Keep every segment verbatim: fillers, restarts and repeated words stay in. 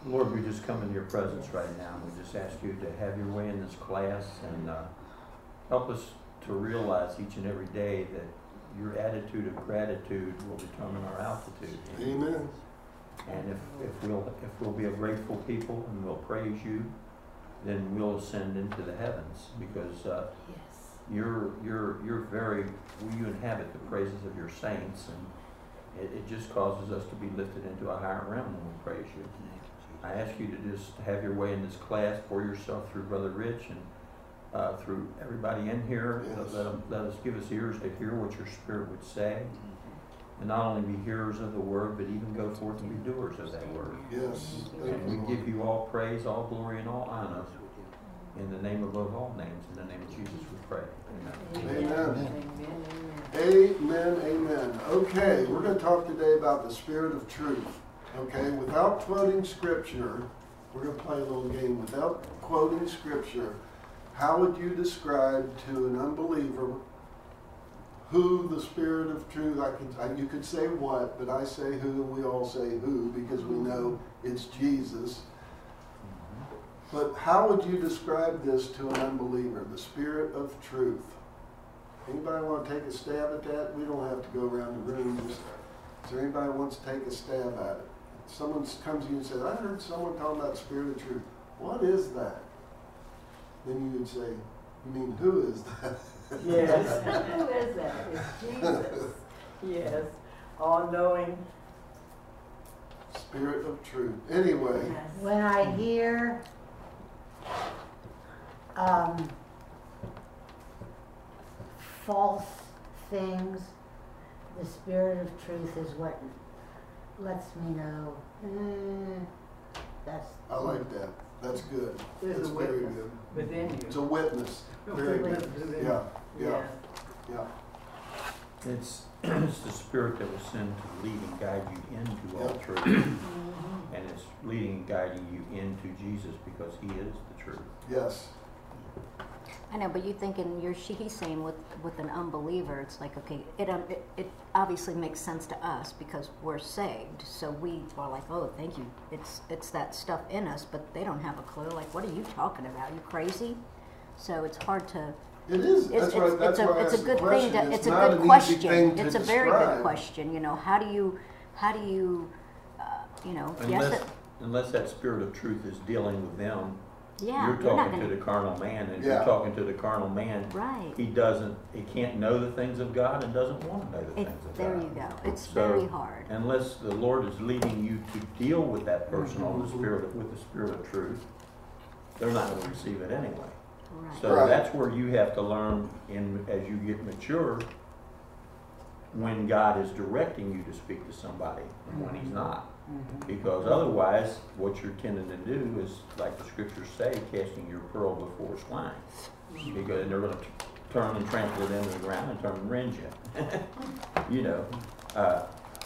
Lord, we just come into your presence right now. We just ask you to have your way in this class and uh, help us to realize each and every day that your attitude of gratitude will determine our altitude. Amen. And if, if we'll if we'll be a grateful people and we'll praise you, then we'll ascend into the heavens, because uh, Yes. you're you're you're very you inhabit the praises of your saints, and it, it just causes us to be lifted into a higher realm when we praise you. I ask you to just have your way in this class, pour yourself through Brother Rich and uh, through everybody in here. Yes. Let, them, let us give us ears to hear what your Spirit would say, and not only be hearers of the word, but even go forth and be doers of that word. Yes. Thank And you, we give you all praise, all glory, and all honor in the name above all names. In the name of Jesus we pray. Amen. Amen. Amen. Amen. Amen, amen. Okay, we're going to talk today about the Spirit of truth. Okay, without quoting Scripture, we're going to play a little game. Without quoting Scripture, how would you describe to an unbeliever who the Spirit of truth, I could, I, you could say what, but I say who, and we all say who, because we know it's Jesus. But how would you describe this to an unbeliever, the Spirit of truth? Anybody want to take a stab at that? We don't have to go around the room. Just, is there anybody who wants to take a stab at it? Someone comes to you and says, I heard someone talking about the Spirit of truth. What is that? Then you would say, you mean who is that? Yes. Who is that? It's Jesus. Yes. All-knowing. Spirit of truth. Anyway. Yes. When I hear um, false things, the Spirit of truth is what lets me know, mm, that's... I like that. That's good. There's That's a very witness good. within you. It's a witness. Very It's a good. witness within Yeah, you. yeah, Yes. yeah. It's, it's the Spirit that will send to lead and guide you into all Yep. truth. Mhm. And it's leading and guiding you into Jesus, because he is the truth. Yes. I know, but you thinking you're she, he's saying with with an unbeliever, it's like, okay, it, um, it it obviously makes sense to us because we're saved, so we are like, oh, thank you. It's it's that stuff in us, but they don't have a clue. Like, what are you talking about? You crazy? So it's hard to. It is. It's, That's it's, why, it's that's a why I it's a asked the good thing question. to it's a not good an easy question. thing to It's a very good describe. question. You know, how do you how do you uh, you know yes Unless, it, unless that Spirit of truth is dealing with them, yeah you're you're not talking gonna, to the carnal man, and if Yeah. you're talking to the carnal man, right. he doesn't, he can't know the things of God and doesn't want to know the It, things of there God. you go. It's So, very hard. Unless the Lord is leading you to deal with that person on the Mhm. spirit of, with the Spirit of truth, they're not going to receive it anyway. Right. So Right. that's where you have to learn, in as you get mature, when God is directing you to speak to somebody and when he's not. Mhm. Because otherwise, what you're tending to do is, like the scriptures say, casting your pearl before swine. Because they're going to turn and trample it into the ground and turn and rend you. You know, uh,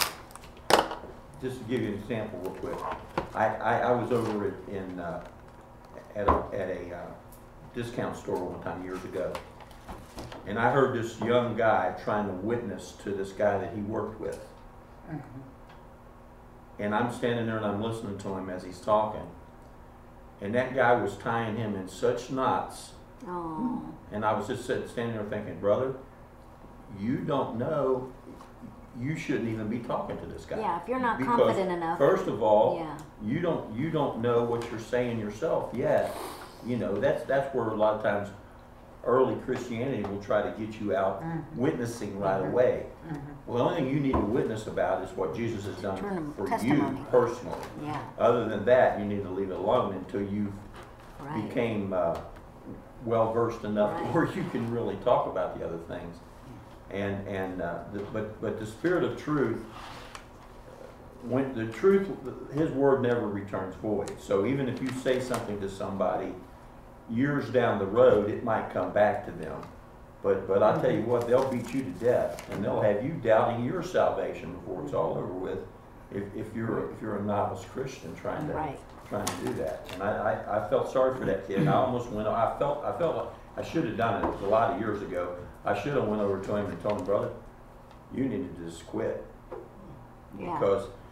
just to give you an example real quick. I, I, I was over at, in, uh, at a, at a uh, discount store one time years ago. And I heard this young guy trying to witness to this guy that he worked with. Mhm. And I'm standing there and I'm listening to him as he's talking. And that guy was tying him in such knots. Oh. And I was just sitting, standing there thinking, brother, you don't know, you shouldn't even be talking to this guy. Yeah, if you're not Because confident enough. First of all, Yeah. you don't you don't know what you're saying yourself yet. You know, that's that's where a lot of times early Christianity will try to get you out Mhm. witnessing right Mhm. away. Mhm. Well, the only thing you need to witness about is what Jesus has done Turn- for testimony. you personally. Yeah. Other than that, you need to leave it alone until you Right. became uh, well versed enough Right. where you can really talk about the other things. And and uh, the, but but the Spirit of truth, when the truth, His word never returns void. So even if you say something to somebody years down the road, it might come back to them. But but I tell you what, they'll beat you to death, and they'll have you doubting your salvation before it's all over with. If, if you're if you're a novice Christian trying to Right. trying to do that, and I, I, I felt sorry for that kid. And I almost went. I felt I felt like I should have done it. It was a lot of years ago. I should have went over to him and told him, brother, you need to just quit, Yeah. because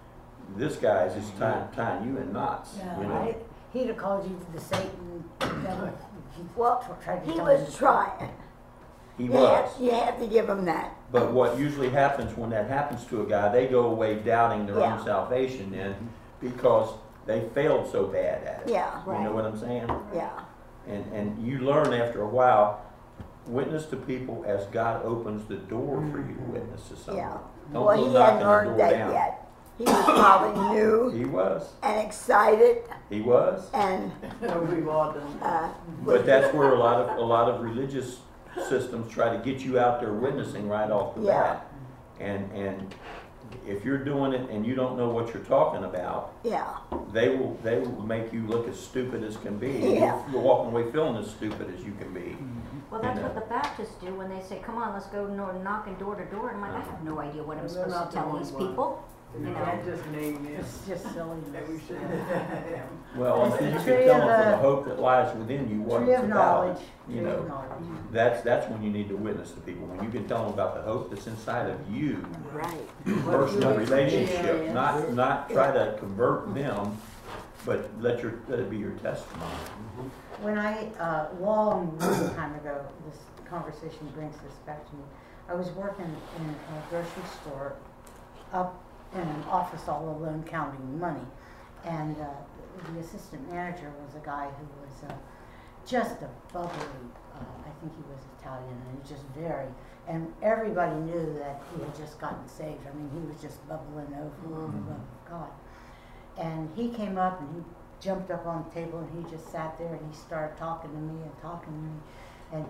this guy is just tying, tying you in knots, Yeah, you know? I- He'd have called you the Satan, the devil. He Well, tried to he tell was you. trying. He You was. had, you had to give him that. But what usually happens when that happens to a guy, they go away doubting their Yeah. own salvation then because they failed so bad at it. Yeah, You know right. what I'm saying? yeah. And, and you learn after a while, witness to people as God opens the door for you to witness to someone. Yeah. Don't Well, go he knocking hadn't the learned door that down. yet. He was probably new He was. and excited He was. and, We've all done that. uh, But that's where a lot of a lot of religious systems try to get you out there witnessing right off the Yeah. bat. And and if you're doing it and you don't know what you're talking about, yeah, they will they will make you look as stupid as can be. Yeah. You're walking away feeling as stupid as you can be. Well, that's You know. what the Baptists do when they say, come on, let's go no- knocking door to door. And I'm like, I have no idea what I'm They're supposed not to the tell only these ones. people. You You know. can't just name it. It's just silly. That we should have. Well, It's until the you tree can tell of them from the- the hope that lies within you what Tree it's of about. knowledge. You Tree of know, knowledge. that's that's when you need to witness to people. When you can tell them about the hope that's inside of you, Right. personal you relationship, experience. not not try to convert them, but let your let it be your testimony. When I, uh, long, long time ago, this conversation brings this back to me. I was working in a grocery store up in an office all alone counting money. And uh, the assistant manager was a guy who was uh, just a bubbly, uh, I think he was Italian, and he was just very, and everybody knew that he had just gotten saved. I mean, he was just bubbling over with the love of God. And he came up and he jumped up on the table and he just sat there and he started talking to me and talking to me. And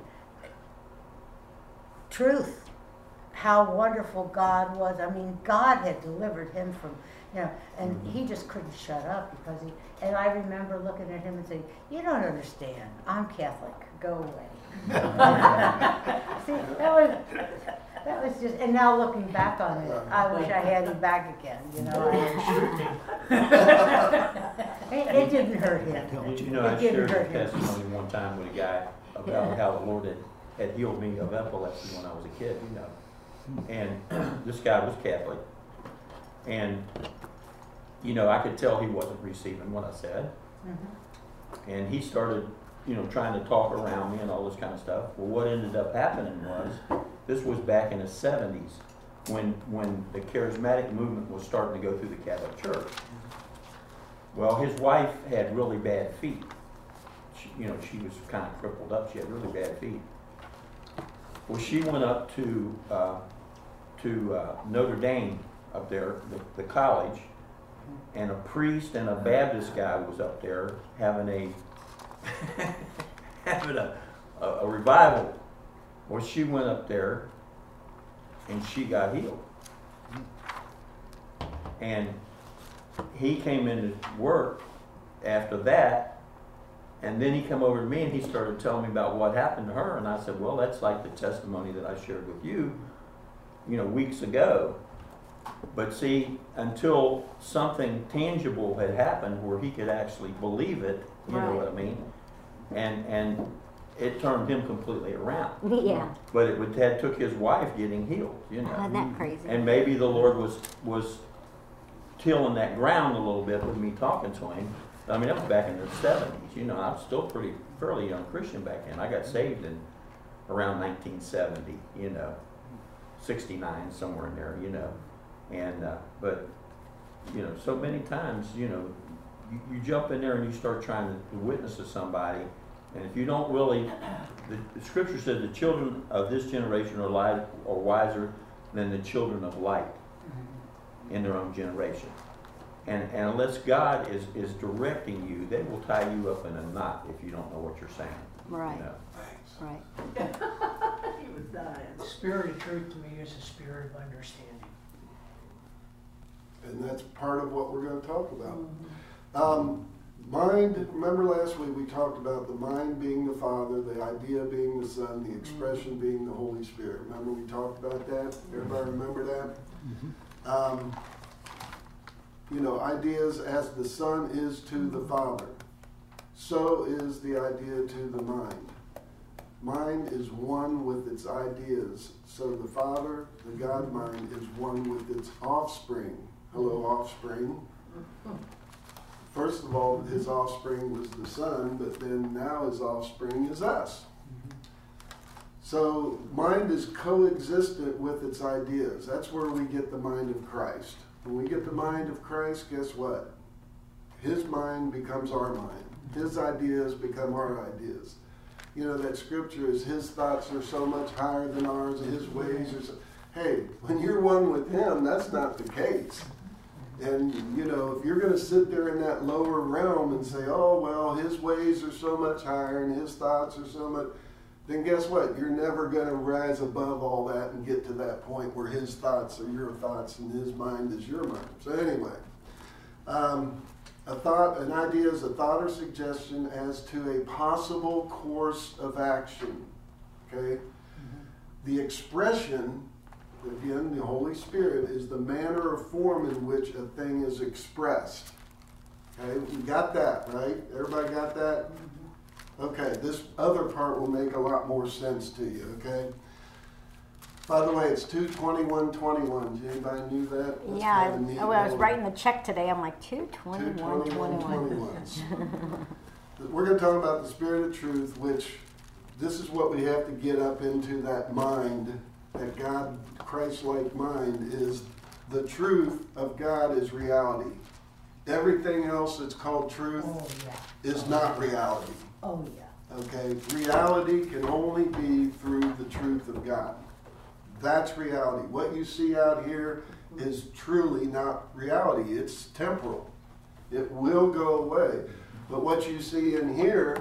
truth, how wonderful God was. I mean, God had delivered him from, you know, and he just couldn't shut up because he, and I remember looking at him and saying, you don't understand, I'm Catholic, go away. See, that was, that was just, and now looking back on it, I wish I had him back again, you know. It, it didn't hurt him. Did you know I It didn't shared a hurt him. testimony one time with a guy about how the Lord had, had healed me of epilepsy when I was a kid, you know. And this guy was Catholic. And, you know, I could tell he wasn't receiving what I said. Mhm. And he started, you know, trying to talk around me and all this kind of stuff. Well, what ended up happening was, this was back in the seventies, when, when the charismatic movement was starting to go through the Catholic Church. Well, his wife had really bad feet. She, you know, she was kind of crippled up. She had really bad feet. Well, she went up to uh, to uh, Notre Dame up there, the, the college, and a priest and a Baptist guy was up there having a having a, a, a revival. Well, she went up there and she got healed. And he came into work after that, and then he come over to me and he started telling me about what happened to her. And I said, well, that's like the testimony that I shared with you, you know, weeks ago. But see, until something tangible had happened where he could actually believe it, you know what I mean? And and it turned him completely around. Yeah. But it would had took his wife getting healed, you know. Isn't that crazy? And maybe the Lord was was tilling that ground a little bit with me talking to him. I mean, that was back in the seventies, you know. I was still pretty fairly young Christian back then. I got saved in around nineteen seventy, you know, sixty-nine, somewhere in there, you know. And uh, but you know, so many times, you know, you, you jump in there and you start trying to witness to somebody, and if you don't really, the, the scripture says the children of this generation are, li- are wiser than the children of light in their own generation. And, and unless God is, is directing you, they will tie you up in a knot if you don't know what you're saying. Right. You know? Right. He was dying. The spirit of truth to me is a spirit of understanding. And that's part of what we're going to talk about. Um, mind, remember last week we talked about the mind being the Father, the idea being the Son, the expression being the Holy Spirit. Remember we talked about that? Everybody remember that? Um, you know, ideas as the Son is to the Father, so is the idea to the mind. Mind is one with its ideas. So the Father, the God mind, is one with its offspring. Hello, offspring. First of all, his offspring was the Son, but then now his offspring is us. So mind is coexistent with its ideas. That's where we get the mind of Christ. When we get the mind of Christ, guess what? His mind becomes our mind. His ideas become our ideas. You know, that scripture is his thoughts are so much higher than ours, and his ways are so... Hey, when you're one with him, that's not the case. And, you know, if you're going to sit there in that lower realm and say, oh, well, his ways are so much higher and his thoughts are so much... then guess what? You're never going to rise above all that and get to that point where his thoughts are your thoughts and his mind is your mind. So anyway, um, a thought, an idea is a thought or suggestion as to a possible course of action. Okay? Mm-hmm. The expression, again, the Holy Spirit, is the manner or form in which a thing is expressed. Okay? You got that, right? Everybody got that? Okay, this other part will make a lot more sense to you, okay? By the way, it's two twenty-one twenty-one. Anybody knew that? That's Yeah, kind of neat. I, when I was writing the check today, I'm like, two two twenty-one twenty-one twenty-one. twenty-ones. We're going to talk about the Spirit of Truth, which this is what we have to get up into that mind, that God, Christ-like mind, is the truth of God is reality. Everything else that's called truth Oh, yeah. is not reality. Oh, yeah. Okay, reality can only be through the truth of God. That's reality. What you see out here is truly not reality. It's temporal. It will go away. But what you see in here,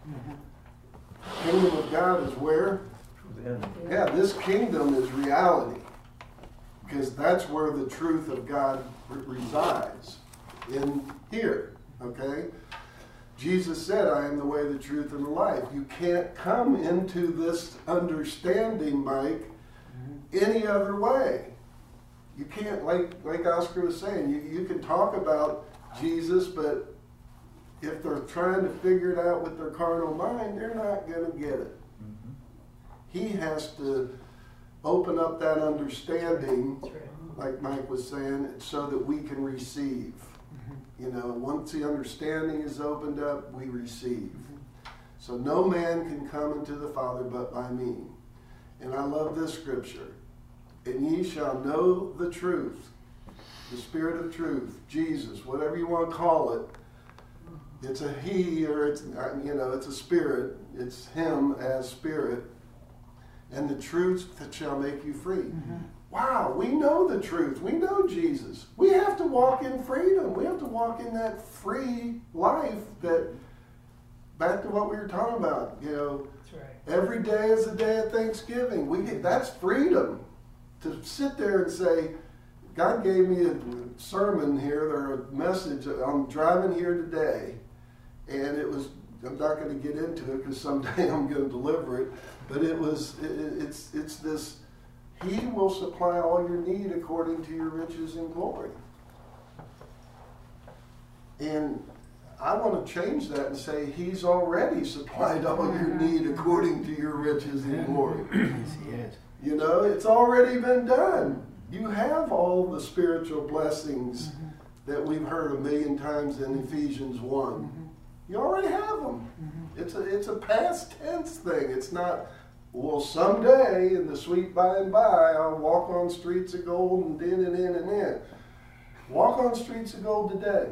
kingdom of God is where? Yeah, this kingdom is reality. Because that's where the truth of God resides. In here. Okay? Jesus said, I am the way, the truth, and the life. You can't come into this understanding, Mike, any other way. You can't, like like Oscar was saying, you, you can talk about Jesus, but if they're trying to figure it out with their carnal mind, they're not going to get it. Mm-hmm. He has to open up that understanding, like Mike was saying, so that we can receive. You know, once the understanding is opened up, we receive. So no man can come into the Father but by me. And I love this scripture. And ye shall know the truth, the Spirit of truth, Jesus, whatever you want to call it. It's a he or it's, you know, it's a spirit. It's him as spirit. And the truth that shall make you free. Mm-hmm. Wow, we know the truth. We know Jesus. We have to walk in freedom. We have to walk in that free life that, back to what we were talking about, you know, That's right. every day is a day of Thanksgiving. We get, that's freedom. To sit there and say, God gave me a sermon here, or a message. I'm driving here today, and it was, I'm not going to get into it because someday I'm going to deliver it, but it was, it, it's, it's this, He will supply all your need according to your riches and glory. And I want to change that and say He's already supplied all your need according to your riches and glory. Yes, He is. You know, it's already been done. You have all the spiritual blessings mm-hmm. that we've heard a million times in Ephesians one. Mm-hmm. You already have them. Mm-hmm. It's a, it's a past tense thing. It's not, well, someday in the sweet by and by, I'll walk on streets of gold and in and in and in. Walk on streets of gold today.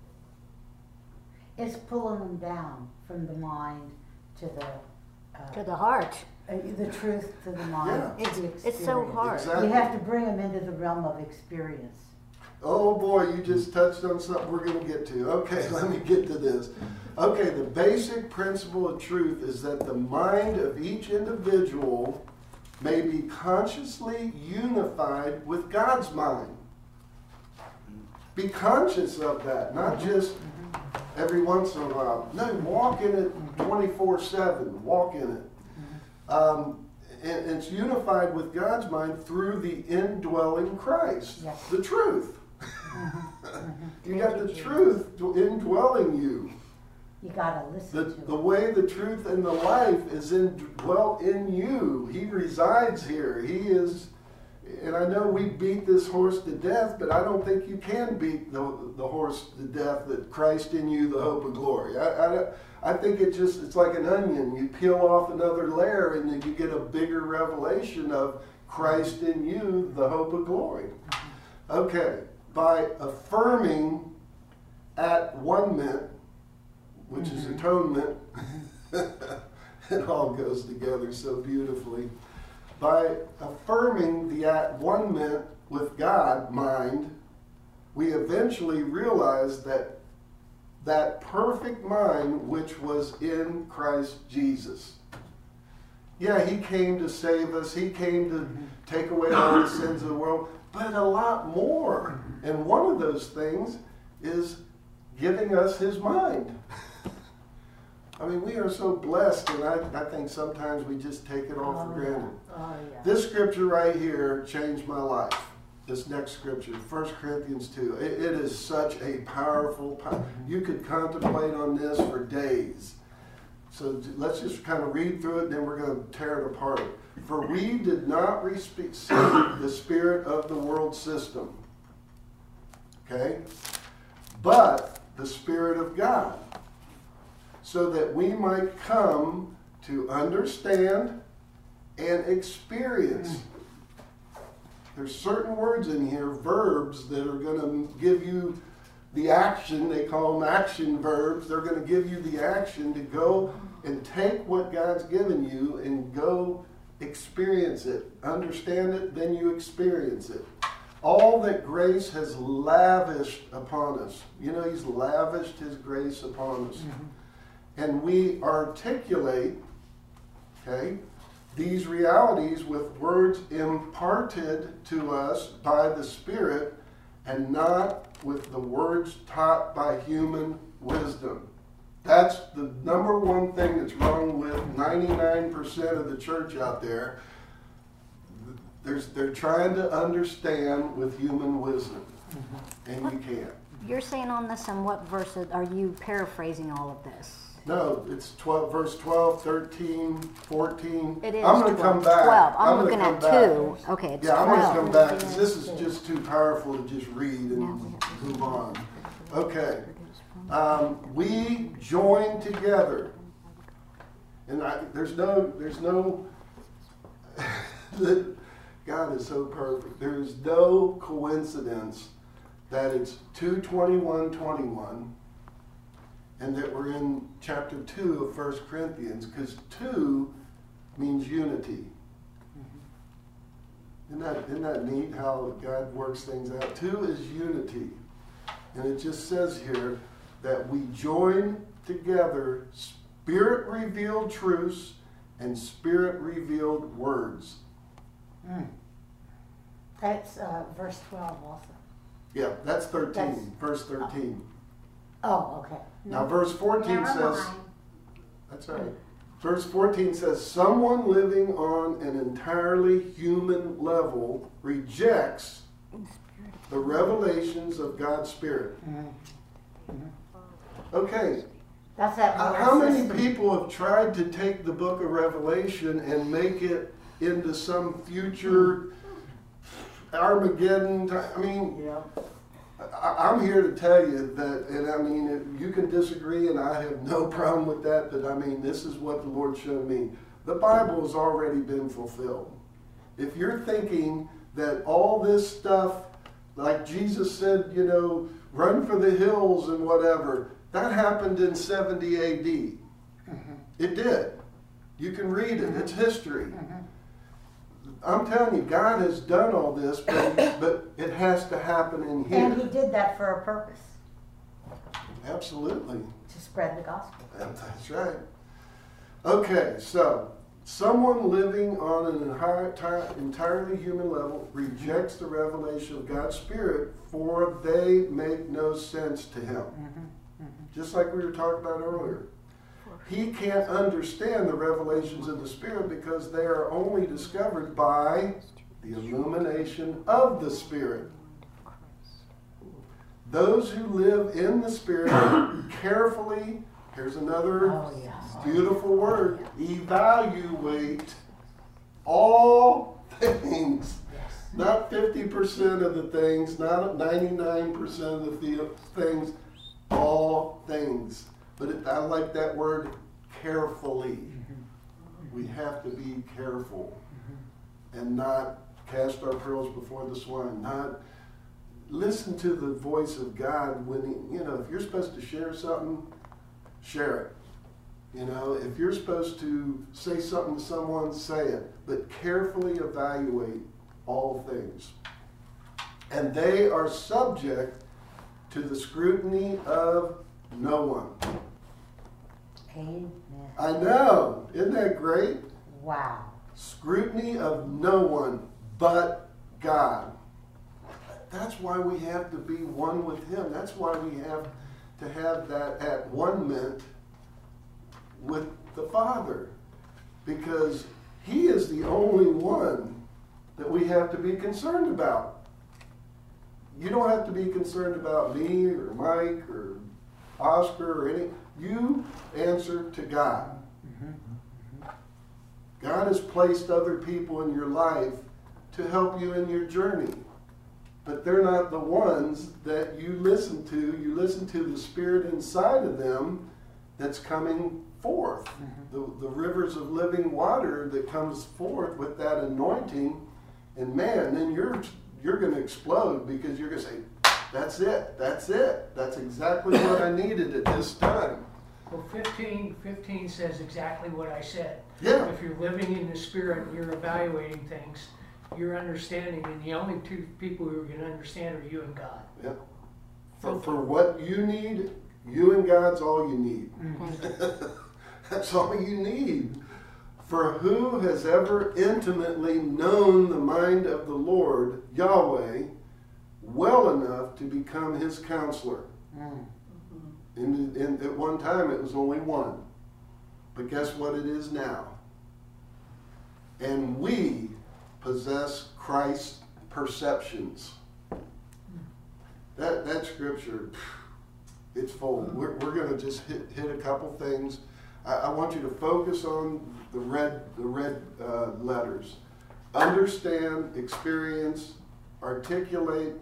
It's pulling them down from the mind to the uh, To the heart. uh, the truth to the mind. Yeah. To the It's, it's so experience. hard. Exactly. You have to bring them into the realm of experience. Oh boy, you just touched on something we're going to get to. Okay, let me get to this. Okay, the basic principle of truth is that the mind of each individual may be consciously unified with God's mind. Be conscious of that, not just every once in a while. No, walk in it twenty-four seven. Walk in it. Um, and it's unified with God's mind through the indwelling Christ, Yes. the truth. You got the truth indwelling you. You gotta listen The, to the it. way the truth and the life is indwelt in you. He resides here. He is, And I know we beat this horse to death, but I don't think you can beat the, the horse to death, that Christ in you, the hope of glory. I, I, I think it just, it's like an onion. You peel off another layer and then you get a bigger revelation of Christ in you, the hope of glory. Okay, by affirming at one ment, which is atonement, it all goes together so beautifully. By affirming the at one ment with God mind, we eventually realize that that perfect mind which was in Christ Jesus. Yeah, he came to save us. He came to take away all the sins of the world, but a lot more. And one of those things is giving us his mind. I mean, we are so blessed, and I, I think sometimes we just take it all for Oh, granted. Oh, yeah. This scripture right here changed my life. This next scripture, First Corinthians two. It, it is such a powerful, pow- you could contemplate on this for days. So j- let's just kind of read through it, and then we're going to tear it apart. For we did not receive the spirit of the world system, okay, but the Spirit of God, so that we might come to understand and experience. There's certain words in here, verbs, that are going to give you the action. They call them action verbs. They're going to give you the action to go and take what God's given you and go experience it. Understand it, then you experience it. All that grace has lavished upon us. You know, he's lavished his grace upon us. Mm-hmm. And we articulate, okay, these realities with words imparted to us by the Spirit and not with the words taught by human wisdom. That's the number one thing that's wrong with ninety-nine percent of the church out there. There's, they're trying to understand with human wisdom, and you can't. You're saying on this, and what verse are you paraphrasing all of this? No, it's twelve, verse twelve, thirteen, fourteen. It is I'm going to come back. twelve. I'm, gonna looking come at back. two. Okay, it's Yeah, I'm twelve. going to come back because this is just too powerful to just read and move on. Okay. Um, we join together. And I, there's no, there's no, God is so perfect. There is no coincidence that it's two twenty-one twenty-one and that we're in chapter two of First Corinthians, because two means unity. Isn't that, isn't that neat how God works things out? Two is unity. And it just says here that we join together Spirit-revealed truths and Spirit-revealed words. Mm. That's uh, verse twelve also. Yeah, that's thirteen, That's- verse thirteen. Oh, okay. Now verse fourteen Never says, mind. that's right. Verse fourteen says, someone living on an entirely human level rejects the revelations of God's Spirit. Mhm. Okay, That's that how word how many system. people have tried to take the book of Revelation and make it into some future Armageddon? ti- I mean, Yeah. I, I'm here to tell you that, and I mean, if you can disagree, and I have no problem with that, but I mean, this is what the Lord showed me. The Bible has already been fulfilled. If you're thinking that all this stuff, like Jesus said, you know, run for the hills and whatever, that happened in seventy A D. Mhm. It did. You can read it. It's history. Mhm. I'm telling you, God has done all this, but, but it has to happen in here. And he did that for a purpose, Absolutely. to spread the gospel. That's right. Okay, so someone living on an entire, entirely human level rejects the revelation of God's Spirit, for they make no sense to him. Mhm. Mhm. Just like we were talking about earlier. He can't understand the revelations of the Spirit because they are only discovered by the illumination of the Spirit. Those who live in the Spirit carefully, here's another Oh, yes. beautiful word, evaluate all things. Yes. Not fifty percent of the things, not ninety-nine percent of the thi- things, all things. But it, I like that word, carefully. We have to be careful and not cast our pearls before the swine. Not listen to the voice of God when he, you know, if you're supposed to share something, share it. You know, if you're supposed to say something to someone, say it. But carefully evaluate all things. And they are subject to the scrutiny of no one. Amen. I know. Isn't that great? Wow. Scrutiny of no one but God. That's why we have to be one with Him. That's why we have to have that at one ment with the Father. Because He is the only one that we have to be concerned about. You don't have to be concerned about me or Mike or Oscar or any. You answer to God. God has placed other people in your life to help you in your journey. But they're not the ones that you listen to. You listen to the Spirit inside of them that's coming forth. The, the rivers of living water that comes forth with that anointing. And man, then you're you're going to explode because you're going to say, that's it, that's it. That's exactly what I needed at this time. Well, fifteen, fifteen says exactly what I said. Yeah. If you're living in the Spirit and you're evaluating things, you're understanding, and the only two people who are going to understand are you and God. Yeah. For, for what you need, you and God's all you need. Thank you. That's all you need. For who has ever intimately known the mind of the Lord, Yahweh, well enough to become His counselor? Mm. In, in, at one time it was only one. But guess what it is now? And we possess Christ's perceptions. That that scripture, it's full. We're, we're going to just hit, hit a couple things. I, I want you to focus on the red the red uh, letters. Understand, experience, articulate,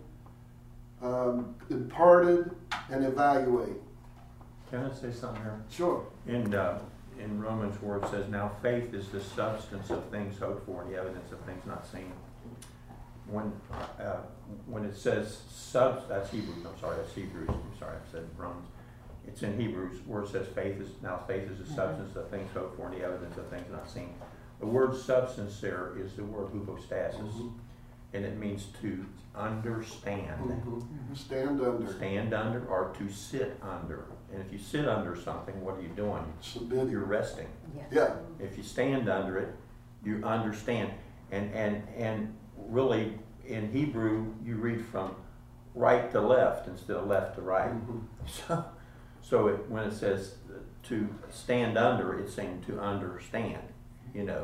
um, imparted, and evaluate. Can I say something here? Sure. In, uh, in Romans where it says, now faith is the substance of things hoped for and the evidence of things not seen. When, uh, when it says sub, that's Hebrews, I'm sorry, that's Hebrews, I'm sorry, I said Romans. It's in Hebrews where it says faith is, now faith is the substance of things hoped for and the evidence of things not seen. The word substance there is the word hypostasis, Mm-hmm. and it means to understand. Mm-hmm. Stand under. Stand under or to sit under. And if you sit under something, what are you doing? Submit. You're resting. Yes. Yeah. If you stand under it, you understand. And and and really, in Hebrew, you read from right to left instead of left to right. Mm-hmm. So, so it, when it says to stand under, it's saying to understand. You know.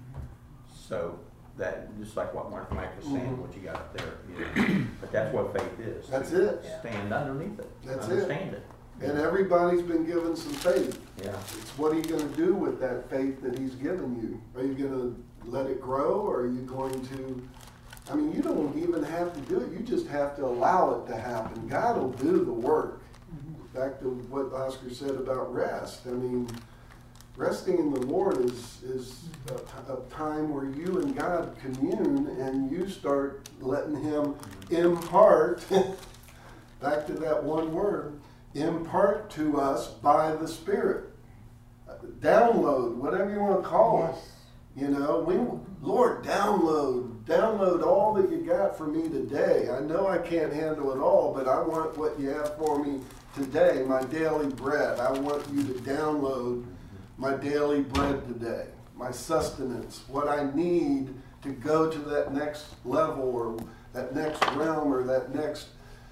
So that just like what Mark Mike was saying, Mhm. what you got up there. You know. But that's what faith is. That's to it. Stand underneath it. That's it. understand it. And everybody's been given some faith. Yeah. It's what are you going to do with that faith that He's given you? Are you going to let it grow, or are you going to, I mean, you don't even have to do it. You just have to allow it to happen. God will do the work. Back to what Oscar said about rest. I mean, resting in the Lord is, is a, t- a time where you and God commune and you start letting Him impart, back to that one word, impart to us by the Spirit. Download, whatever you want to call it. You know, we, Lord, download, download all that you got for me today. I know I can't handle it all, but I want what you have for me today, my daily bread. I want you to download my daily bread today, my sustenance, what I need to go to that next level or that next realm or that next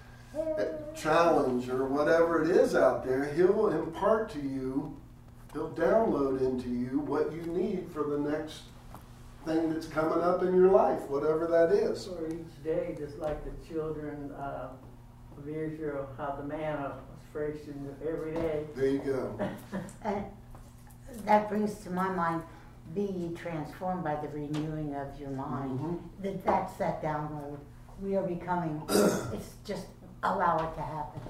challenge or whatever it is out there. He'll impart to you, he'll download into you what you need for the next thing that's coming up in your life, whatever that is. For each day, just like the children uh, of Israel, how the manna was fresh in every day. There you go. And that brings to my mind be ye transformed by the renewing of your mind. Mhm. That that's that download. We are becoming, it's just allow it to happen.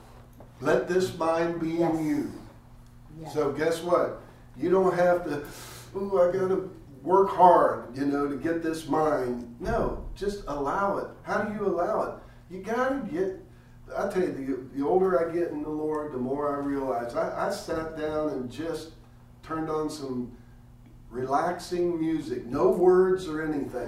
Let this mind be Yes. in you. Yes. So guess what? You don't have to, ooh, I gotta work hard, you know, to get this mind. No, just allow it. How do you allow it? You gotta get, I tell you, the, the older I get in the Lord, the more I realize. I, I sat down and just turned on some relaxing music, no words or anything.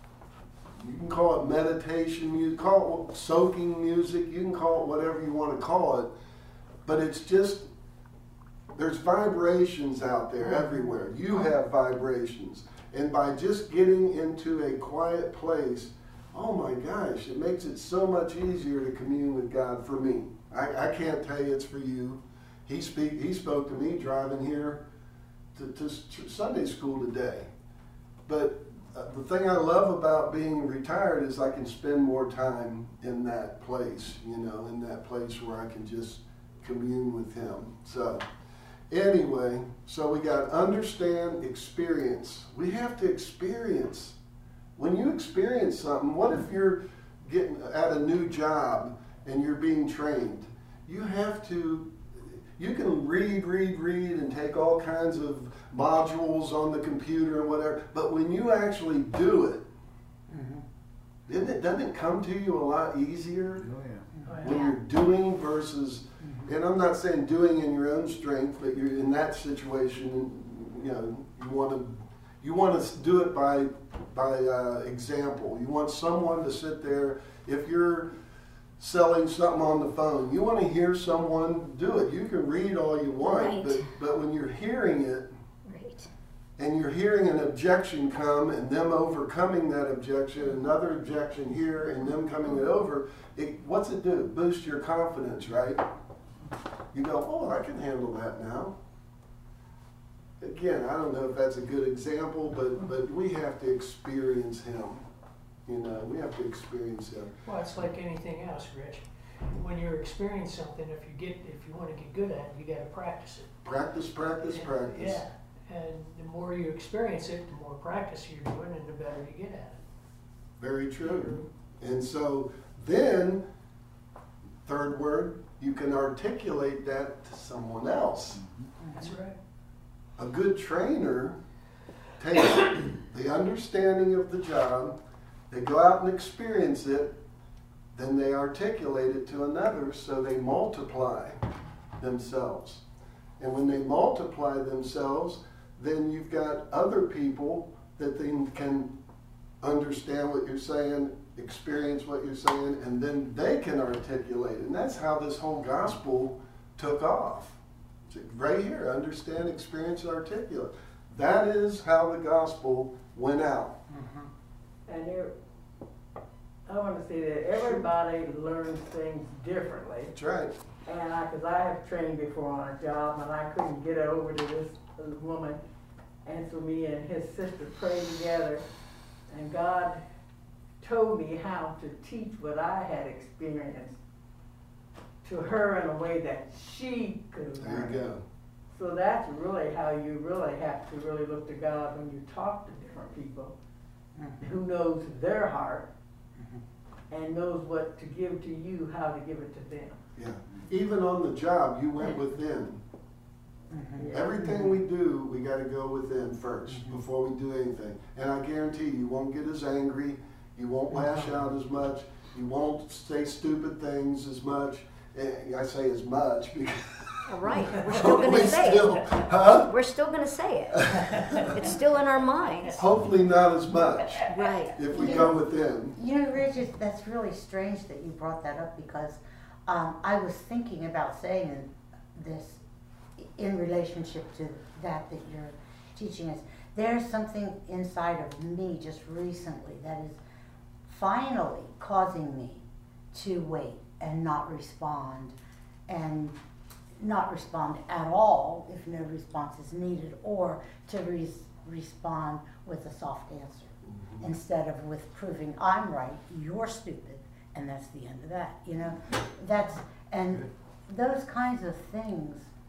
You can call it meditation music, call it soaking music, you can call it whatever you want to call it, but it's just, there's vibrations out there everywhere. You have vibrations. And by just getting into a quiet place, oh my gosh, it makes it so much easier to commune with God for me. I, I can't tell you it's for you. He speak. He spoke to me driving here to, to Sunday school today. But uh, the thing I love about being retired is I can spend more time in that place, you know, in that place where I can just commune with Him. So anyway, so we got understand, experience. We have to experience. When you experience something, what if you're getting at a new job and you're being trained? You have to, you can read, read, read and take all kinds of modules on the computer and whatever, but when you actually do it, mm-hmm. isn't it, doesn't it come to you a lot easier? Oh, yeah. Oh, When yeah. you're doing versus, and I'm not saying doing in your own strength, but you're in that situation, you know, you want to, you want to do it by, by uh, example. You want someone to sit there, if you're selling something on the phone, you want to hear someone do it. You can read all you want, Right. but, but when you're hearing it, Right. and you're hearing an objection come and them overcoming that objection, another objection here and them coming it over, it, what's it do? Boost your confidence, right? You go, oh, I can handle that now. Again, I don't know if that's a good example, but, but we have to experience Him. You know, we have to experience Him. Well, it's like anything else, Rich. When you're experiencing something, if you get, if you want to get good at it, you got to practice it. Practice, practice, And- practice. Yeah, and the more you experience it, the more practice you're doing, and the better you get at it. Very true. And so then, third word, you can articulate that to someone else. That's right. A good trainer takes the understanding of the job, they go out and experience it, then they articulate it to another, so they multiply themselves. And when they multiply themselves, then you've got other people that then can understand what you're saying, experience what you're saying, and then they can articulate it. And that's how this whole gospel took off. Right here, understand, experience, articulate. That is how the gospel went out. And there, I want to say that everybody learns things differently. That's right. And I, because I have trained before on a job, and I couldn't get over to this uh, woman. And so me and his sister prayed together, and God told me how to teach what I had experienced to her in a way that she could learn. There you go. So that's really how you really have to really look to God when you talk to different people, who knows their heart and knows what to give to you, how to give it to them. Yeah. Even on the job, you went within. Yeah. Everything we do, we got to go within first before we do anything. And I guarantee you, you won't get as angry, you won't lash out as much, you won't say stupid things as much. And I say as much because All right, we're still going we to say still, it. huh? We're still going to say it. It's still in our minds. Hopefully not as much Right. if we go within. You know, Rich, it's- that's really strange that you brought that up because um, I was thinking about saying this in relationship to that that you're teaching us. There's something inside of me just recently that is finally causing me to wait and not respond and not respond at all if no response is needed, or to re- respond with a soft answer Mm-hmm. instead of with proving I'm right, you're stupid, and that's the end of that. You know, that's and those kinds of things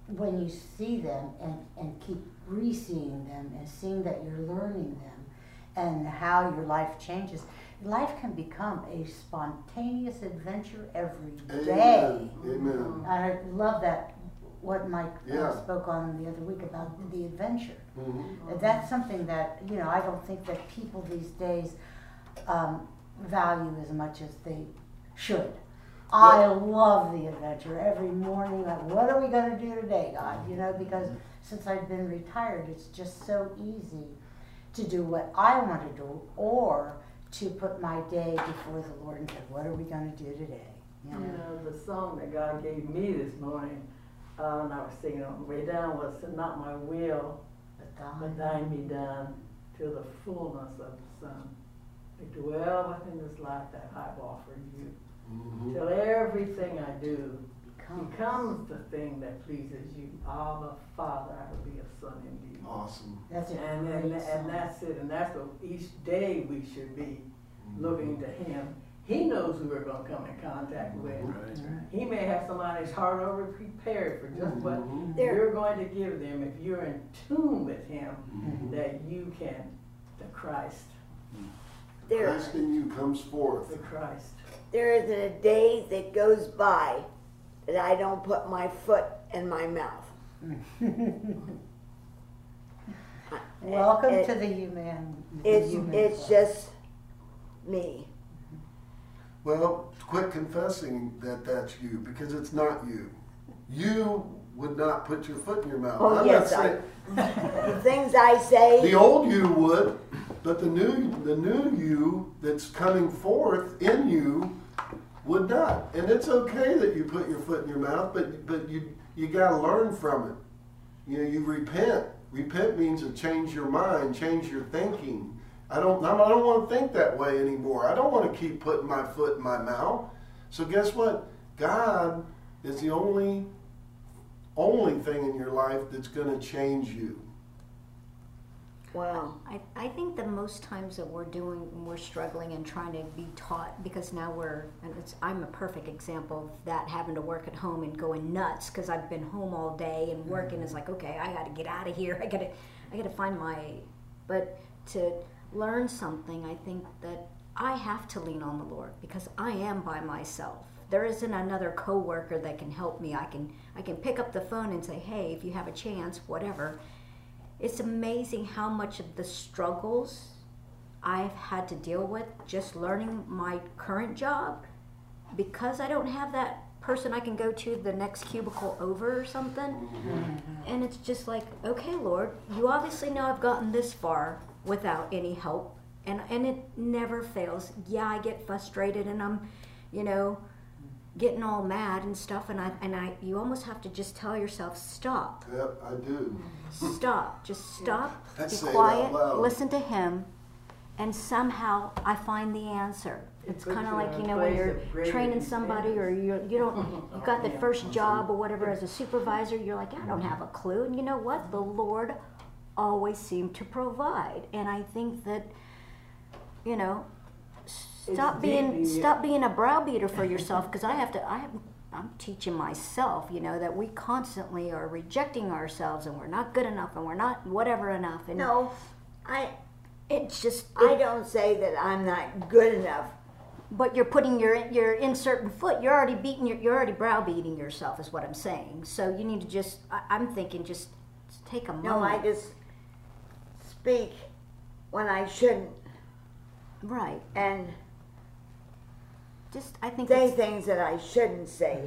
when you see them and, and keep re-seeing them and seeing that you're learning them and how your life changes, life can become a spontaneous adventure every day. Amen. Amen. I love that, what Mike uh, Yeah. spoke on the other week about the adventure. Mhm. That's something that, you know, I don't think that people these days um, value as much as they should. I love the adventure every morning. Like, what are we going to do today, God? You know, because since I've been retired, it's just so easy to do what I want to do, or to put my day before the Lord and say, what are we going to do today? You You know? know, the song that God gave me this morning, uh, and I was singing on the way down, was "Not my will, but thine be done, till the fullness of the Son. To dwell within this life that I've offered you, Mhm. till everything I do Come. becomes the thing that pleases you. Abba, Father, I will be a son indeed." Awesome. That's a And, great and, and song. that's it, and that's what each day we should be Mhm. looking to Him. He knows who we're going to come in contact with. Mhm. He may have somebody's heart already prepared for just what Mhm. There- you're going to give them if you're in tune with Him, Mhm. that you can, the Christ, There, Christ in you comes forth. the Christ. there isn't a day that goes by that I don't put my foot in my mouth. Welcome It- to the human. the It's, human it's club. just me. Well, quit confessing that that's you, because it's not you. You would not put your foot in your mouth. Oh, I'm not yes, I- saying The things I say, the old you would, but the new the new you that's coming forth in you would not. And it's okay that you put your foot in your mouth, but but you you got to learn from it. You know, you repent. Repent means to change your mind, change your thinking. I don't I don't want to think that way anymore. I don't want to keep putting my foot in my mouth. So guess what? God is the only only thing in your life that's going to change you. well, I, I think the most times that we're doing, we're struggling and trying to be taught, because now we're, and it's, I'm a perfect example of that, having to work at home and going nuts because I've been home all day and working is like, okay, I got to get out of here. I got to, I got to find my, but to learn something, I think that I have to lean on the Lord because I am by myself. There isn't another coworker that can help me. I can, I can pick up the phone and say, hey, if you have a chance, whatever. It's amazing how much of the struggles I've had to deal with just learning my current job, because I don't have that person I can go to the next cubicle over or something. And it's just like, okay, Lord, you obviously know I've gotten this far without any help. And, and it never fails. Yeah, I get frustrated and I'm, you know, getting all mad and stuff, and I and I you almost have to just tell yourself, stop. Yep, I do. Stop. Just stop. Let's Be say it out quiet. loud. Listen to him, and somehow I find the answer. It's puts kind of you like, in you a know, when place you're of greater training somebody, or you you don't you got the Yeah. first job or whatever as a supervisor. You're like, I don't have a clue. And you know what? The Lord always seemed to provide, and I think that, you know, stop being deeply- stop being a browbeater for yourself, because I have to. I have. I'm teaching myself, you know, that we constantly are rejecting ourselves and we're not good enough and we're not whatever enough. And no, I it's just, I don't say that I'm not good enough. but you're putting your your inserting foot. You're already beating. Your, you're already browbeating yourself, is what I'm saying. So you need to just. I, I'm thinking, just, just take a moment. No, I just speak when I shouldn't right. and Just I think say it's, things that I shouldn't say.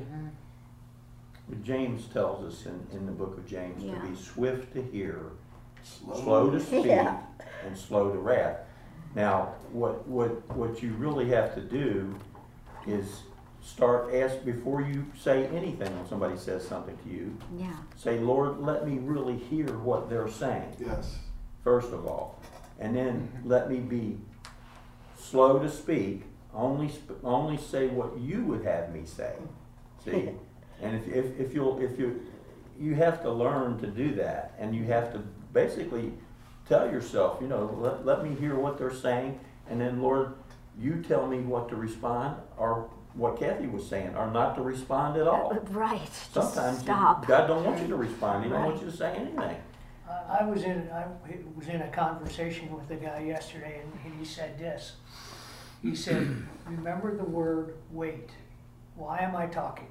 James tells us in, in the book of James Yeah. to be swift to hear, Slow. slow to speak, Yeah. and slow to wrath. Now, what what what you really have to do is start ask before you say anything when somebody says something to you. yeah. Say, Lord, let me really hear what they're saying, Yes. first of all, and then let me be slow to speak. Only sp- only say what you would have me say. See, and if, if if you'll if you you have to learn to do that, and you have to basically tell yourself, you know, let, let me hear what they're saying, and then Lord, you tell me what to respond, or what Kathy was saying, are not to respond at all. Right. Just Sometimes you- stop. God don't want you to respond. He don't want Right. you to say anything. I I was in, I was in a conversation with a guy yesterday, and he said this. He said, remember the word wait. Why am I talking?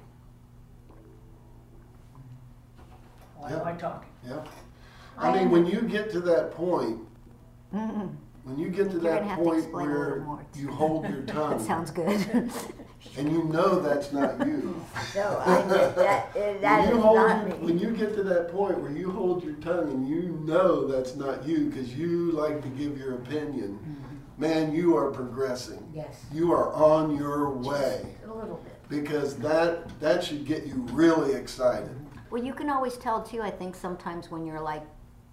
Why am Yeah. I talking? Yeah. I I mean, am- when you get to that point, Mm-mm. when you get to You're gonna that have to point explain a where little more. you hold your That tongue sounds good. and you know that's not you. No, I did that. uh, That When is you hold not your, me. when you get to that point where you hold your tongue and you know that's not you because you like to give your opinion, man, you are progressing. Yes. You are on your way A little bit. because that that should get you really excited. Well, you can always tell too, I think sometimes when you're like,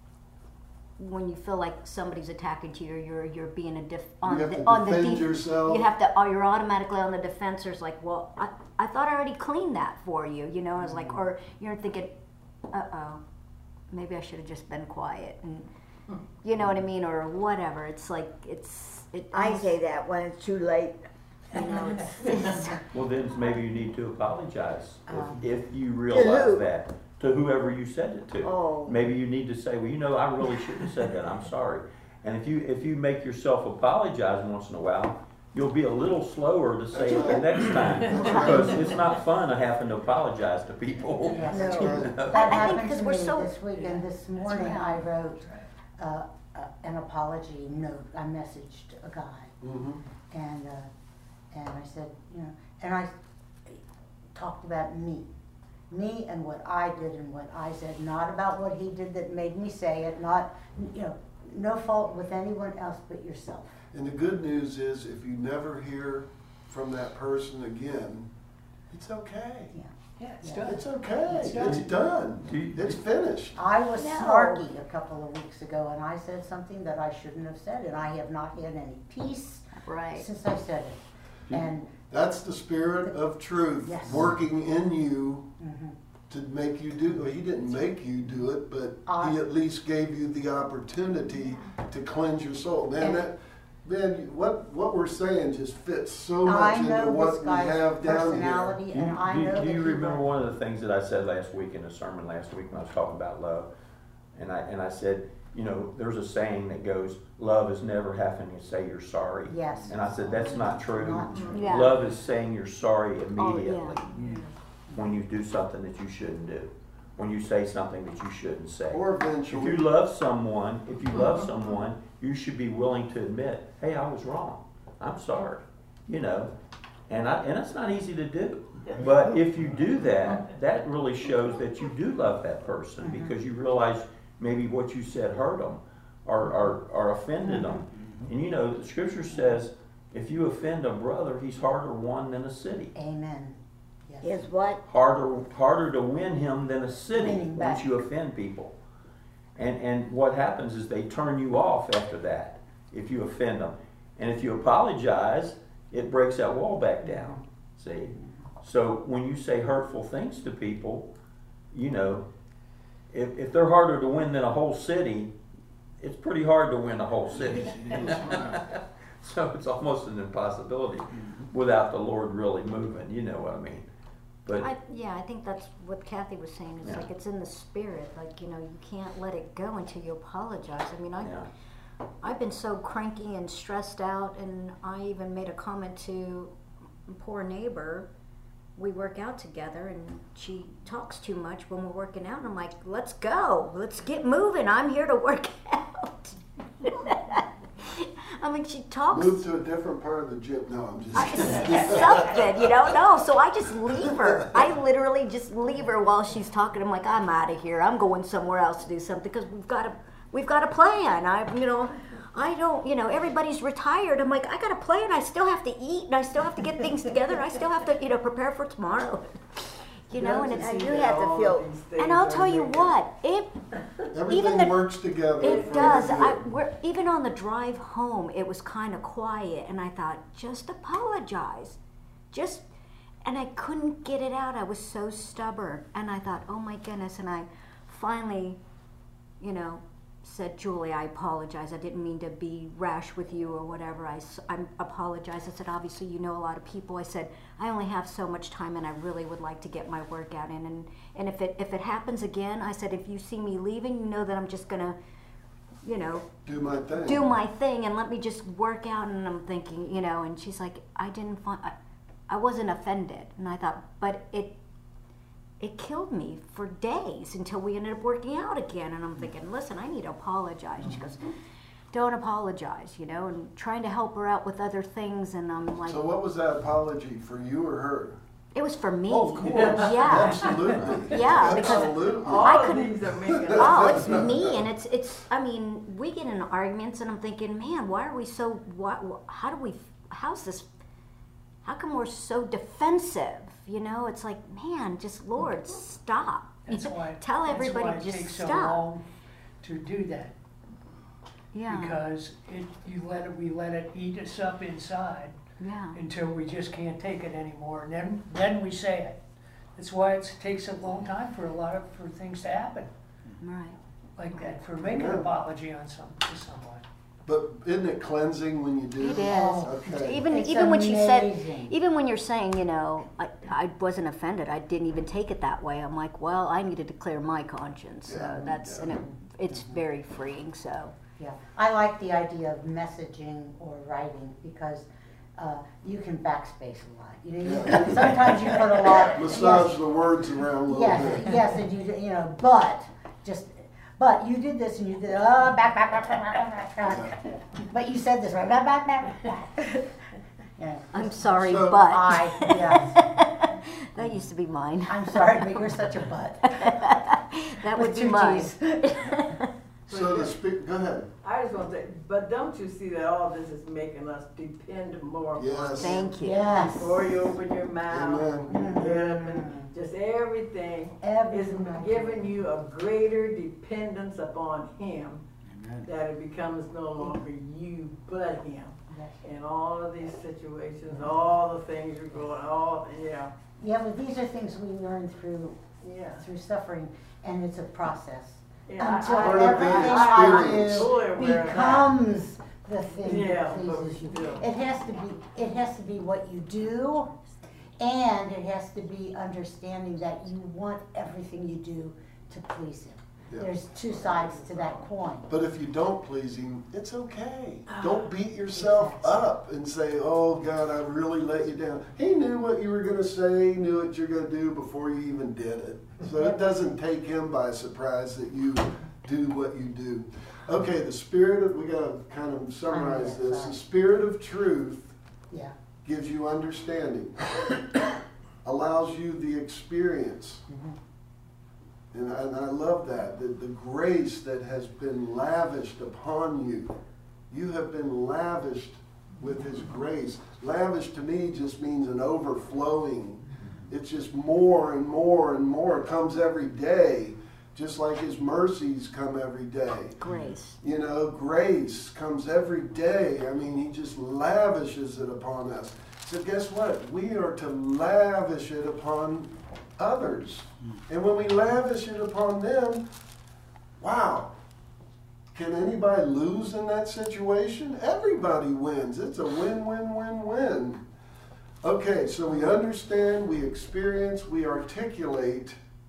when you feel like somebody's attacking you, or you're you're being a def, on have the to on the defend def- yourself. you have to, or you're automatically on the defense. Like, well, I, I thought I already cleaned that for you, you know. It's like, or you're thinking, uh oh, maybe I should have just been quiet, and you know what I mean, or whatever. It's like it's it. I almost- say that when it's too late. you know, it's, it's Well, then maybe you need to apologize Um, if, if you who? realize that to whoever you said it to. Oh. Maybe you need to say, well, you know, I really shouldn't have said that. I'm sorry. And if you if you make yourself apologize once in a while, you'll be a little slower to say it the next time because it's not fun having to apologize to people. Yes. No. That I think happened because to we're me so- this week, and this morning I wrote uh, uh, an apology note. I messaged a guy, Mm-hmm. and uh, and I said, you know, and I talked about me, me and what I did and what I said, not about what he did that made me say it, not, you know, no fault with anyone else but yourself. And the good news is if you never hear from that person again, it's okay. Yeah. Yeah, it's Yeah. done. It's okay. It's It's done. done. Do you- It's finished. I was No. snarky a couple of weeks ago, and I said something that I shouldn't have said, and I have not had any peace right. since I said it. And That's the spirit of truth Yes. working in you mhm. to make you do. Well, he didn't make you do it, but he I- at least gave you the opportunity to cleanse your soul. Man, And- that man, what what we're saying just fits so much I into know what this we guy's have down here. personality, Do you, and I do- know that do you he remember will- one of the things that I said last week in the sermon last week when I was talking about love? And I and I said, you know, there's a saying that goes, love is never having to say you're sorry. Yes. And I said, that's not true. Not true. Yeah. Love is saying you're sorry Oh, immediately yeah. when you do something that you shouldn't do, when you say something that you shouldn't say. Or If you eventually, love someone, if you love someone, you should be willing to admit, hey, I was wrong. I'm sorry. You know, and I and it's not easy to do. But if you do that, that really shows that you do love that person because you realize maybe what you said hurt them or, or, or offended them. And you know, the scripture says if you offend a brother, he's harder won than a city. Amen. Yes. Is what? Harder harder to win him than a city Winning once back. you offend people. And and what happens is they turn you off after that if you offend them. And if you apologize, it breaks that wall back down. See? So when you say hurtful things to people, you know, if, if they're harder to win than a whole city, it's pretty hard to win a whole city. So it's almost an impossibility without the Lord really moving, you know what I mean? But I, yeah, I think that's what Kathy was saying. It's Yeah. like it's in the spirit. Like, you know, you can't let it go until you apologize. I mean, I, yeah. I've been so cranky and stressed out, and I even made a comment to a poor neighbor. We work out together, and she talks too much when we're working out. And I'm like, let's go. Let's get moving. I'm here to work out. I mean, she talks. move to a different part of the gym. No, I'm just I kidding. just something, you know? No, so I just leave her. I literally just leave her while she's talking. I'm like, I'm out of here. I'm going somewhere else to do something because we've got a we've got a plan. I, you know, I don't, you know, everybody's retired. I'm like, I got a plan. I still have to eat, and I still have to get things together. I still have to, you know, prepare for tomorrow. You know, and it's, And you have to feel- and I'll tell you what, it Everything even the- works together. for it the does. good. I, we're, even on the drive home, it was kind of quiet, and I thought, just apologize. Just, and I couldn't get it out. I was so stubborn. And I thought, oh my goodness. And I finally, you know, said, Julie, I apologize. I didn't mean to be rash with you or whatever. I, s- I apologize. I said, obviously, you know a lot of people. I said, I only have so much time and I really would like to get my workout in. And, and if it if it happens again, I said, if you see me leaving, you know that I'm just going to, you know, Do my thing. do my thing and let me just work out. And I'm thinking, you know, and she's like, I didn't find, I, I wasn't offended. And I thought, but it, it killed me for days until we ended up working out again. And I'm thinking, listen, I need to apologize. And she goes, don't apologize, you know, and trying to help her out with other things. And I'm like, So what was that apology, for you or her? it was for me. Oh, of course. Yeah. Absolutely. Yeah, because Absolutely. All I of couldn't- these are making Oh, us. it's me, and it's it's. I mean, we get in arguments, and I'm thinking, man, why are we so? Why, how do we? How's this? How come we're so defensive? You know, it's like, man, just Lord, stop. That's why. Tell everybody that's why just it takes so stop. long to do that, Yeah, because it you let it we let it eat us up inside yeah, until we just can't take it anymore, and then then we say it. That's why it takes a long time for a lot of for things to happen right. like that. For making an Yeah. apology on some to someone. But isn't it cleansing when you do? It is. Okay. Even It's even when she said, amazing. even when you're saying, you know, I, I wasn't offended. I didn't even take it that way. I'm like, well, I needed to clear my conscience. So Yeah, that's yeah. and it, it's very freeing. So Yeah, I like the idea of messaging or writing because uh, you can backspace a lot. You know, you, Yeah. sometimes you put a lot. Massage yes, the words around a little yes, bit. yes, and you you know, but just. But you did this and you did oh back back back back back back back. But you said this right back back back back. Yeah. I'm sorry, So but I yes. that used to be mine. I'm sorry, but you're such a butt. That With would be two mine. Ts. So the speak. Go ahead. I just want to say, but don't you see that all this is making us depend more on Yes. Thank you. Yes. before you open your mouth, Amen. you get up and just everything is Everything I do. giving you a greater dependence upon Him, that it becomes no longer you but Him. Yes. In all of these situations, all the things you're going, all yeah, Yeah, but these are things we learn through yeah. through suffering, and it's a process. yeah Until Part of the everything I experience. Fully do aware of that. becomes the thing Yeah, that but pleases you. still. It has to be. It has to be what you do, and it has to be understanding that you want everything you do to please Him. Yeah. There's two sides to that coin. But if you don't please Him, it's okay. Don't beat yourself up and say, "Oh God, I really let you down." He knew what you were going to say. He knew what you're going to do before you even did it. So it doesn't take Him by surprise that you do what you do. Okay, the spirit of we got to kind of summarize this. The spirit of truth Yeah. gives you understanding, allows you the experience. And I, and I love that, the, the grace that has been lavished upon you. You have been lavished with His grace. Lavish to me just means an overflowing. It's just more and more and more. It comes every day, just like His mercies come every day. Grace. You know, grace comes every day. I mean, He just lavishes it upon us. So guess what? We are to lavish it upon others. And when we lavish it upon them, wow, can anybody lose in that situation? Everybody wins. It's a win, win, win, win. Okay, so we understand, we experience, we articulate,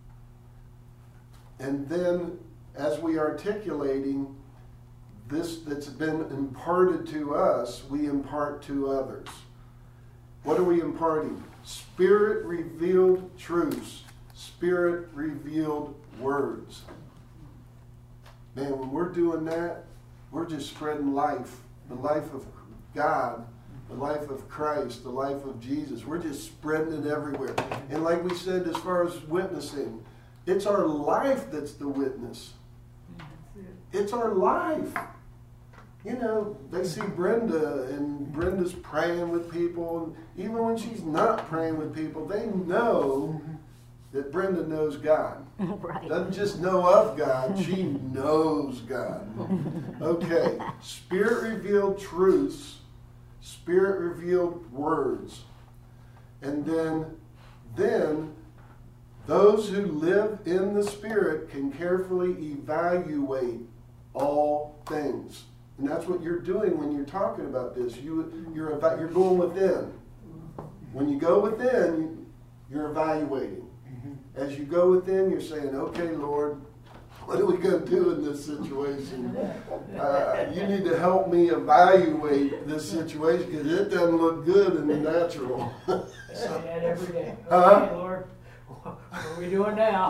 and then as we articulating this that's been imparted to us, we impart to others. What are we imparting? Spirit-revealed truths. Spirit-revealed words. Man, when we're doing that, we're just spreading life. The life of God, the life of Christ, the life of Jesus. We're just spreading it everywhere. And like we said, as far as witnessing, it's our life that's the witness. It's our life. You know, they see Brenda, and Brenda's praying with people, and even when she's not praying with people, they know that Brenda knows God. Right. Doesn't just know of God, she knows God. Okay, Spirit-revealed truths, Spirit-revealed words. And then, then, those who live in the Spirit can carefully evaluate all things. And that's what you're doing when you're talking about this. You, you're, about, you're going within. When you go within, you're evaluating. As you go within, you're saying, okay, Lord, what are we going to do in this situation? Uh, you need to help me evaluate this situation because it doesn't look good in the natural. I say that every day. Huh? Okay, Lord, what are we doing now?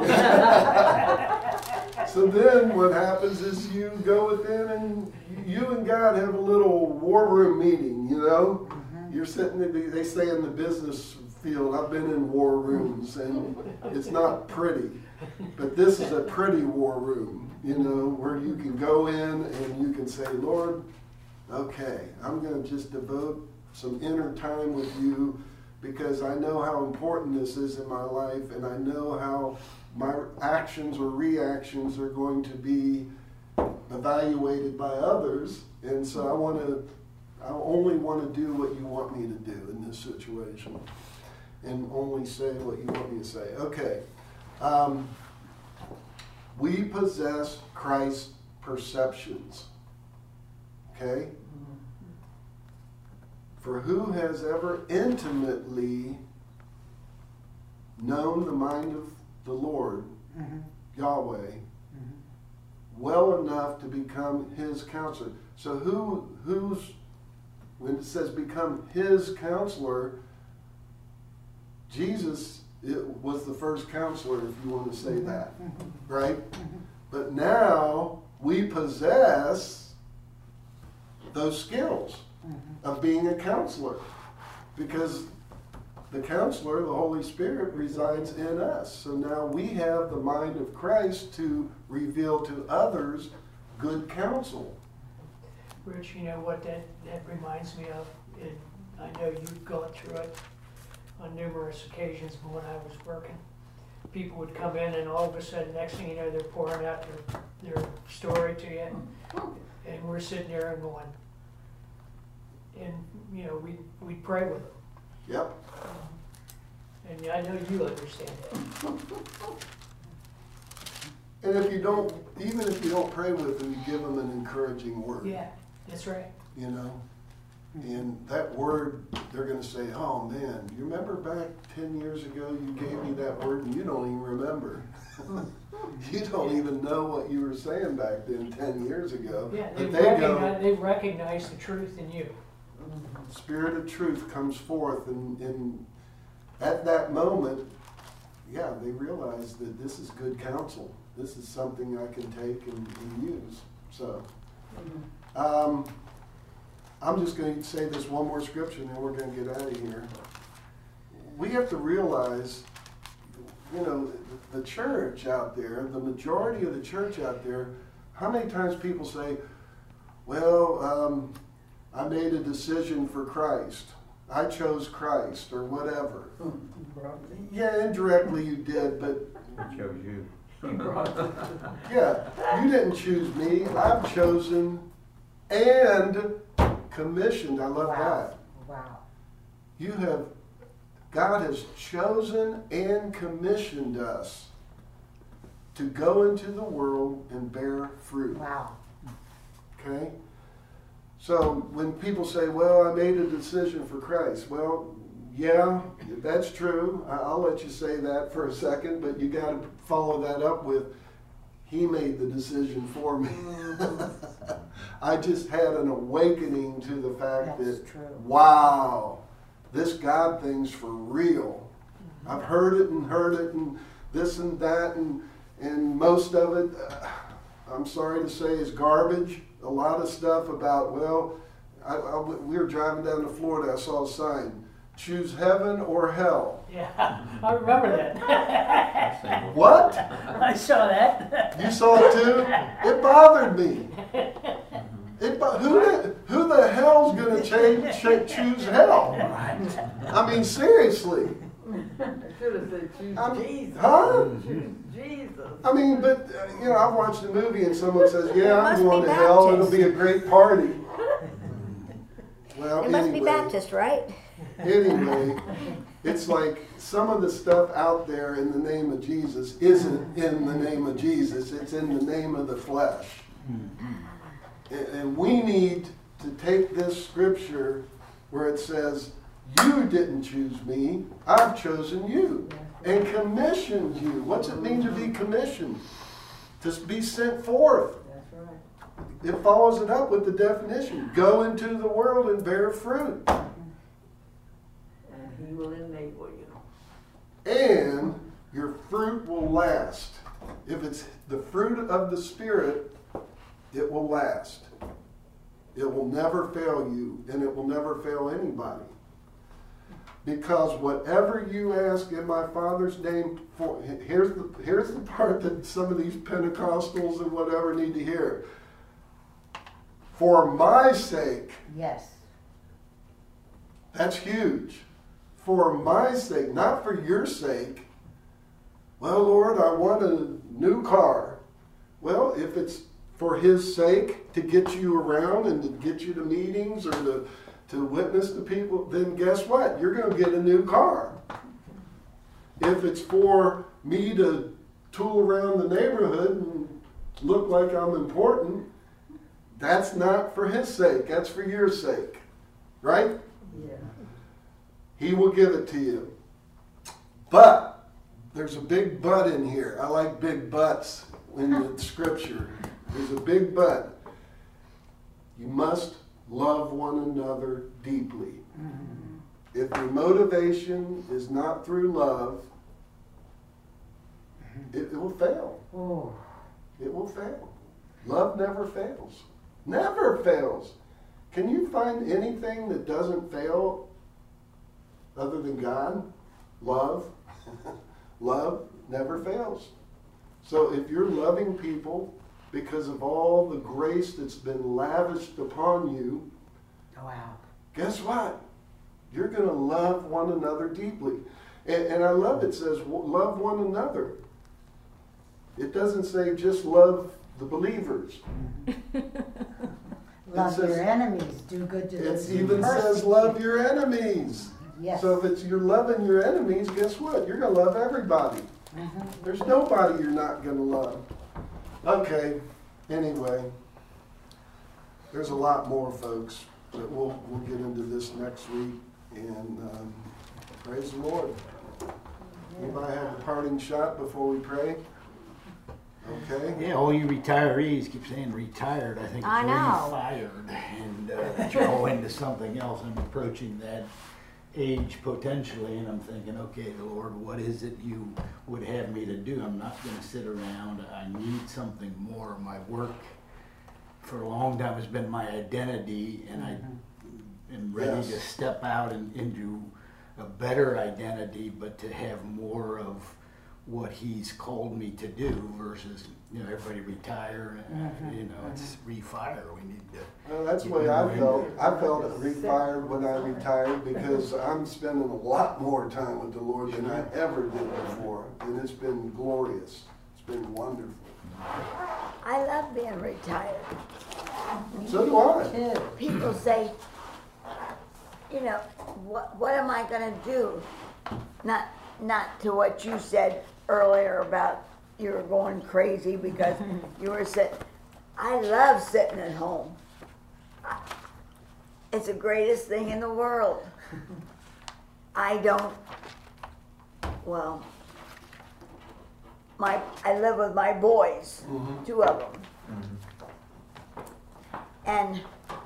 So then what happens is you go within and you and God have a little war room meeting, you know? You're sitting, in, they say in the business field, I've been in war rooms and it's not pretty. But this is a pretty war room, you know, where you can go in and you can say, Lord, okay, I'm going to just devote some inner time with you because I know how important this is in my life and I know how my actions or reactions are going to be evaluated by others. And so I want to, I only want to do what you want me to do in this situation and only say what you want me to say. Okay. Um, we possess Christ's perceptions. Okay? For who has ever intimately known the mind of the Lord, mm-hmm. Yahweh, mm-hmm. well enough to become his counselor? So who who's when it says become his counselor, Jesus it was the first counselor, if you want to say that, right? But now we possess those skills of being a counselor because the counselor, the Holy Spirit, resides in us. So now we have the mind of Christ to reveal to others good counsel. Rich, you know what that, that reminds me of? And I know you've gone through it on numerous occasions when I was working. People would come in and all of a sudden, next thing you know, they're pouring out their, their story to you. And we're sitting there and going, and you know, we we pray with them. Yep. And I know you understand that. And if you don't, even if you don't pray with them, you give them an encouraging word. Yeah, that's right. You know? And that word, they're going to say, oh man, you remember back ten years ago you gave me that word and you don't even remember. You don't even know what you were saying back then ten years ago. Yeah, but they've, they recognize, go, they've recognized the truth in you. Spirit of truth comes forth and, and at that moment, yeah, they realize that this is good counsel. This is something I can take and, and use. So, um, I'm just going to say this one more scripture and then we're going to get out of here. We have to realize, you know, the church out there, the majority of the church out there, how many times people say, well, um, I made a decision for Christ. I chose Christ or whatever. Yeah, indirectly you did, but He chose you. yeah, you didn't choose me. I've chosen and commissioned. I love Wow. that. Wow. You have, God has chosen and commissioned us to go into the world and bear fruit. Wow. Okay? So when people say, well, I made a decision for Christ, well, yeah, that's true. I'll let you say that for a second, but you got to follow that up with, He made the decision for me. I just had an awakening to the fact That's that, true. wow, this God thing's for real. I've heard it and heard it and this and that, and, and most of it, uh, I'm sorry to say, is garbage. A lot of stuff about, well, I, I, we were driving down to Florida, I saw a sign, choose heaven or hell. Yeah, I remember that. What? I saw that. You saw it too? It bothered me. It, bo- who, the, who the hell's going to change, ch- choose hell? I mean, seriously. I should have said choose I'm- Jesus. huh? Choose Jesus. I mean, but, uh, you know, I watched a movie and someone says, yeah, It I'm must going be to hell. It'll Baptist. be a great party. Well, It must anyway. be Baptist, right? Anyway, it's like some of the stuff out there in the name of Jesus isn't in the name of Jesus. It's in the name of the flesh. And, and we need to take this scripture where it says, you didn't choose me, I've chosen you and commissioned you. What's it mean to be commissioned? To be sent forth. That's right. It follows it up with the definition. Go into the world and bear fruit. And he will enable you. And your fruit will last. If it's the fruit of the Spirit, it will last. It will never fail you, and it will never fail anybody. Because whatever you ask in my Father's name, for here's the here's the part that some of these Pentecostals and whatever need to hear. For my sake. Yes. That's huge. For my sake, not for your sake. Well, Lord, I want a new car. Well, if it's for His sake to get you around and to get you to meetings or to, to witness to people, then guess what? You're going to get a new car. If it's for me to tool around the neighborhood and look like I'm important, that's not for His sake. That's for your sake. Right? Yeah. He will give it to you. But there's a big but in here. I like big buts in the scripture. There's a big but. You must love one another deeply. Mm-hmm. If your motivation is not through love, it, it will fail. Oh. It will fail. Love never fails. Never fails. Can you find anything that doesn't fail other than God? Love. Love never fails. So if you're loving people because of all the grace that's been lavished upon you, Wow. guess what? You're going to love one another deeply. And, and I love it says love one another. It doesn't say just love the believers. Love says- your enemies. Do good to It those who even says persecute love you. your enemies. Yes. So if it's you're loving your enemies, guess what? You're going to love everybody. Mhm. There's nobody you're not going to love. Okay, anyway. There's a lot more, folks. But we'll, we'll get into this next week. And um, praise the Lord. Anybody have a parting shot before we pray? Okay. Yeah, all you retirees keep saying retired. I think it's I know. re-fired, and uh, that you're all into something else. I'm approaching that age potentially, and I'm thinking, okay, Lord, what is it you would have me to do? I'm not going to sit around. I need something more. My work for a long time has been my identity, and I am ready Yes. to step out and into a better identity, but to have more of what He's called me to do versus, you know, everybody retire, and, you know, it's refire. We need to. Well, that's the way I felt. I felt refired when I retired because I'm spending a lot more time with the Lord than I ever did before. And it's been glorious. It's been wonderful. I love being retired. So do I. Too. People say, you know, what what am I going to do? Not not to what you said earlier about you were going crazy because you were sitting. I love sitting at home. I- It's the greatest thing in the world. I don't. Well, my I live with my boys, Mhm. two of them, and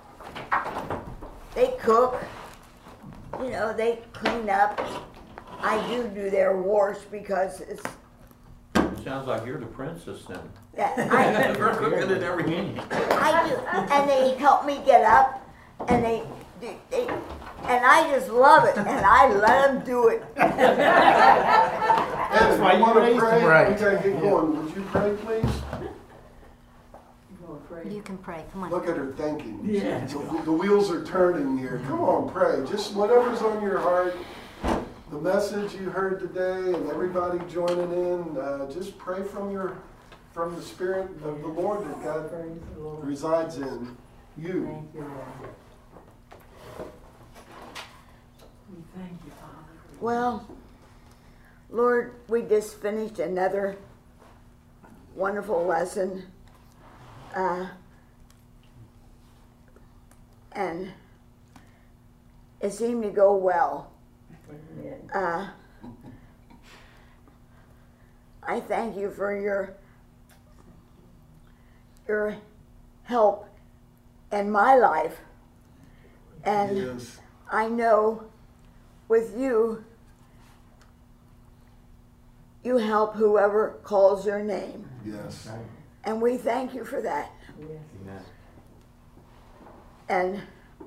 they cook. You know, they clean up. I do do their wash because it's Sounds like you're the princess then. that I, We're cooking and everything. I do, and they help me get up, and they, do they, and I just love it, and I let them do it. Evan, why you you want to raised pray? them right. We got to get going. Would you pray, please? You gonna pray? You can pray. Come on. Look at her thinking. Yeah. The, the wheels are turning here. Come on, pray. Just whatever's on your heart. The message you heard today and everybody joining in, uh, just pray from your, from the Spirit of the Lord that God Praise the Lord. resides in you. Thank you, Lord. We thank you, Father. Well, Lord, we just finished another wonderful lesson, Uh, and it seemed to go well. Amen. Uh, I thank you for your your help in my life, and Yes. I know with you, you help whoever calls your name, Yes. and we thank you for that. Yes. Amen. And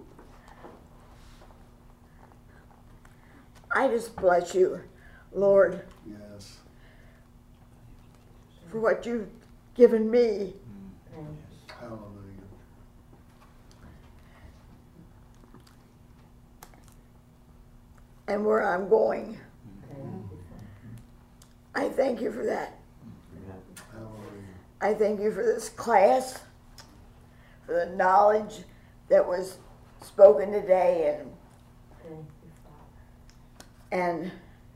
I just bless you, Lord, Yes. for what you've given me. Thank you. Hallelujah. And where I'm going. Thank you. I thank you for that. Amen. Hallelujah. I thank you for this class, for the knowledge that was spoken today, and Thank you, Father. and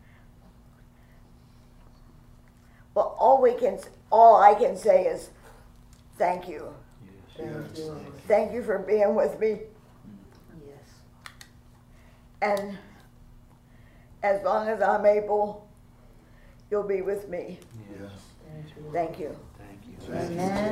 well, all we can, all I can say is thank you. Thank Yes. you, Lord. Thank you for being with me, Yes. and as long as I'm able, you'll be with me. Yes. Thank you. Lord. Thank you. Thank you. Thank you. Amen.